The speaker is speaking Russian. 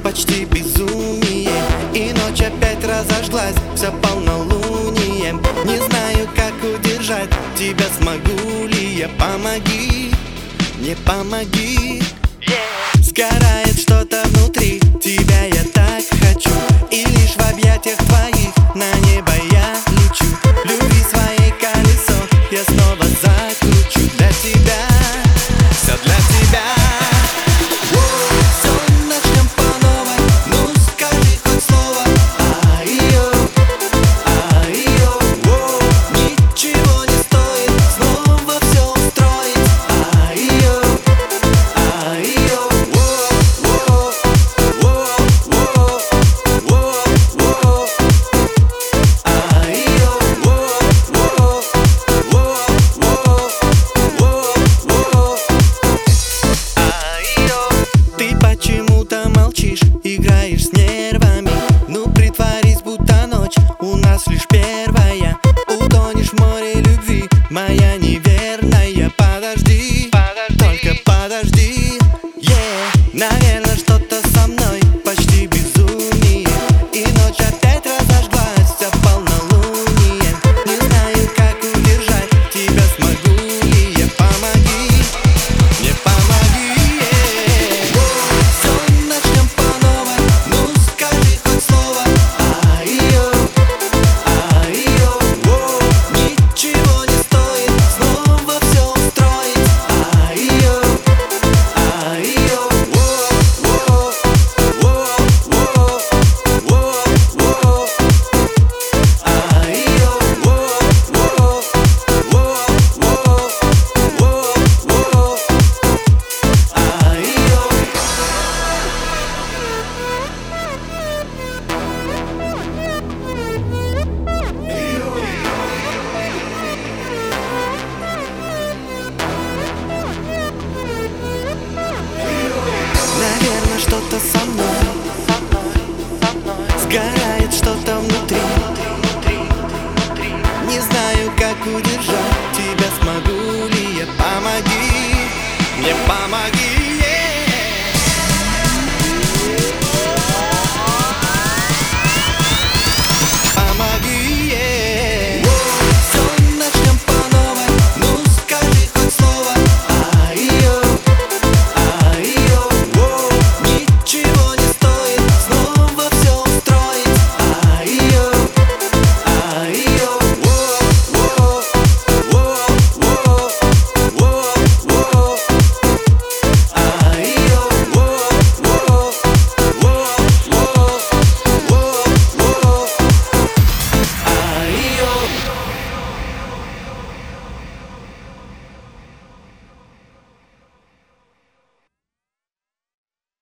почти безумие, и ночь опять разожглась, все полнолунием. Не знаю, как удержать тебя, смогу ли я. Помоги, не помоги. Сгорает что-то внутри, тебя я так хочу, и лишь в объятиях твоих на небо я лечу. Любви своей колесо я снова закручу для тебя, все для тебя. Все начнем по новой, ну скажи хоть слово. Ай-йо, ай-йо, ничего не стоит снова все устроить. Ай-йо, ай-йо, ты почему-то молчишь, играешь с нервами. Ну притворись, будто ночь у нас лишь первая. Утонешь в море любви, моя неверная. Подожди, только подожди. Наверное, что-то со мной почти безумие, и ночь опять разожглась, вся полнолунием. Не знаю, как удержать тебя, смогу ли я. Помоги, не помоги. Все начнем по новой, ну скажи хоть слово. Ай-йо, ай-йо, ничего не стоит снова все устроить. Ай-йо, ай-йо, наверное, что-то со мной сгорает, что-то внутри. Не знаю, как удержать тебя, смогу ли я. Помоги, мне помоги.